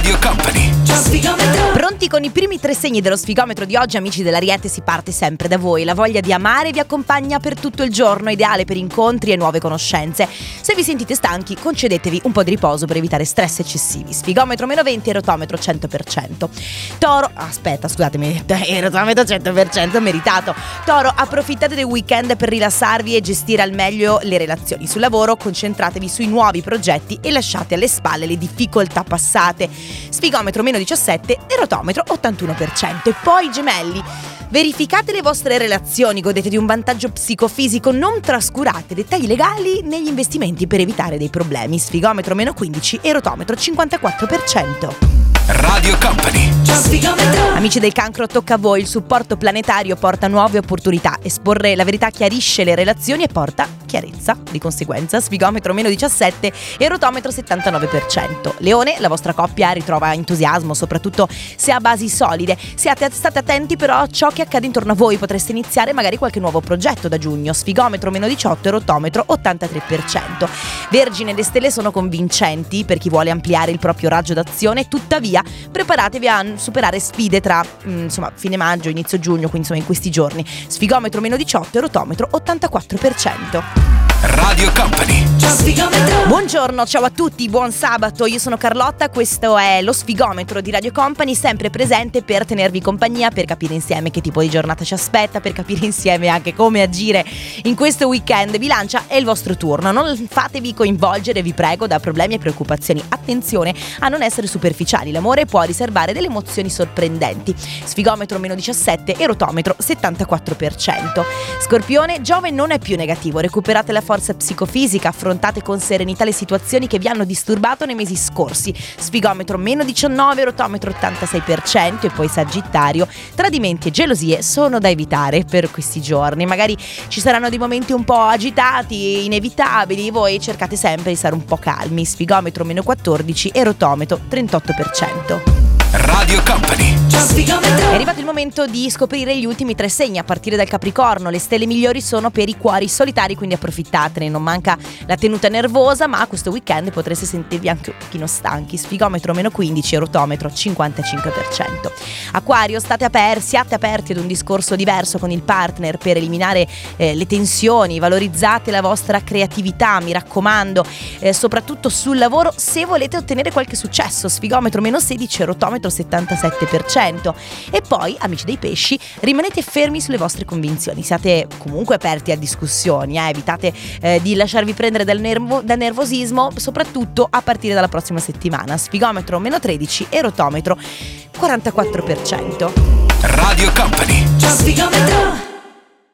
Radio Company. Pronti con i primi 3 segni dello sfigometro di oggi, amici dell'Ariete? Si parte sempre da voi. La voglia di amare vi accompagna per tutto il giorno, ideale per incontri e nuove conoscenze. Se vi sentite stanchi, concedetevi un po' di riposo per evitare stress eccessivi. Sfigometro -20 e rotometro 100%. Toro, scusatemi, rotometro 100% meritato. Toro, approfittate del weekend per rilassarvi e gestire al meglio le relazioni. Sul lavoro concentratevi sui nuovi progetti e lasciate alle spalle le difficoltà passate. Sfigometro -17 e rotometro 81%. E poi Gemelli, verificate le vostre relazioni, godete di un vantaggio psicofisico, non trascurate dettagli legali negli investimenti per evitare dei problemi. Sfigometro -15 e rotometro 54%. Radio Company. Amici del Cancro, tocca a voi. Il supporto planetario porta nuove opportunità. Esporre la verità chiarisce le relazioni e porta chiarezza. Di conseguenza, sfigometro -17 e rotometro 79%. Leone, la vostra coppia ritrova entusiasmo, soprattutto se ha basi solide. State attenti però a ciò che accade intorno a voi. Potreste iniziare magari qualche nuovo progetto da giugno. Sfigometro -18 e rotometro 83%. Vergine, le stelle sono convincenti per chi vuole ampliare il proprio raggio d'azione, tuttavia preparatevi a superare sfide tra fine maggio, inizio giugno, quindi in questi giorni. Sfigometro -18 e rotometro 84%. Radio Company. Buongiorno, ciao a tutti, buon sabato, io sono Carlotta, questo è lo sfigometro di Radio Company, sempre presente per tenervi compagnia, per capire insieme che tipo di giornata ci aspetta, per capire insieme anche come agire in questo weekend. Bilancia, è il vostro turno, non fatevi coinvolgere, vi prego, da problemi e preoccupazioni. Attenzione a non essere superficiali, l'amore può riservare delle emozioni sorprendenti. Sfigometro -17 e rotometro 74%. Scorpione, Giove non è più negativo, recuperate la forza psicofisica, affrontate con serenità le situazioni che vi hanno disturbato nei mesi scorsi. Sfigometro -19, rotometro 86%. E poi Sagittario, tradimenti e gelosie sono da evitare per questi giorni. Magari ci saranno dei momenti un po' agitati, inevitabili, voi cercate sempre di stare un po' calmi. Sfigometro -14 e rotometro 38%. Radio Company. È arrivato il momento di scoprire gli ultimi 3 segni a partire dal Capricorno. Le stelle migliori sono per i cuori solitari, quindi approfittatene. Non manca la tenuta nervosa, ma questo weekend potreste sentirvi anche un pochino stanchi. Sfigometro -15 e rotometro 55%. Acquario, siate aperti ad un discorso diverso con il partner per eliminare le tensioni. Valorizzate la vostra creatività, mi raccomando, soprattutto sul lavoro se volete ottenere qualche successo. Sfigometro -16 e rotometro 77%. E poi, amici dei pesci, rimanete fermi sulle vostre convinzioni, siate comunque aperti a discussioni, evitate di lasciarvi prendere dal nervosismo, soprattutto a partire dalla prossima settimana. Sfigometro -13 e rotometro 44%. Radio Company.